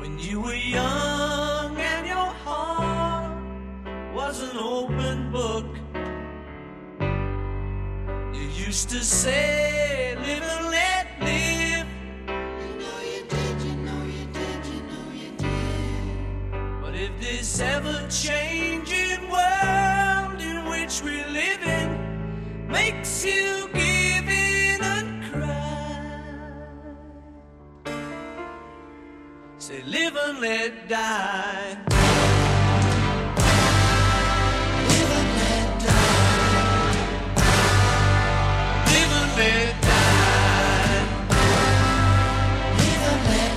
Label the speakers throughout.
Speaker 1: You were young and your heart was an open book. You used to say, live and let live. You know you did, you know you did, you know you did. But if this ever-changing world in which we live in makes you give in and cry, say live and let die. Live and let die. Live and let die. Live and let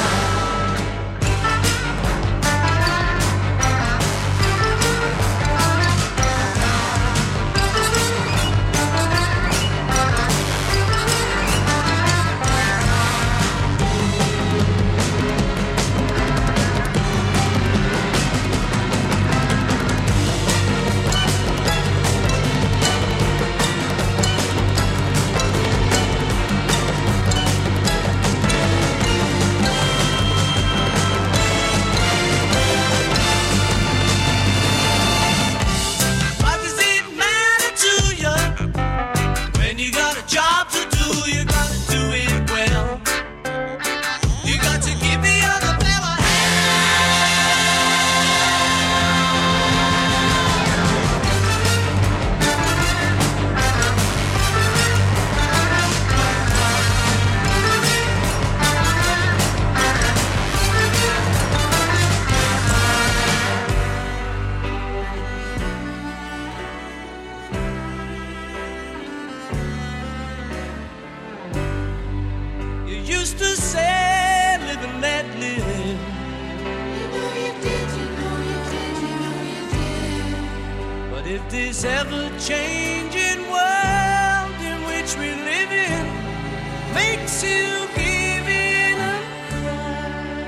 Speaker 1: used to say, live and let live. You know you did, you know you did, you know you did. But if this ever-changing world in which we live in makes you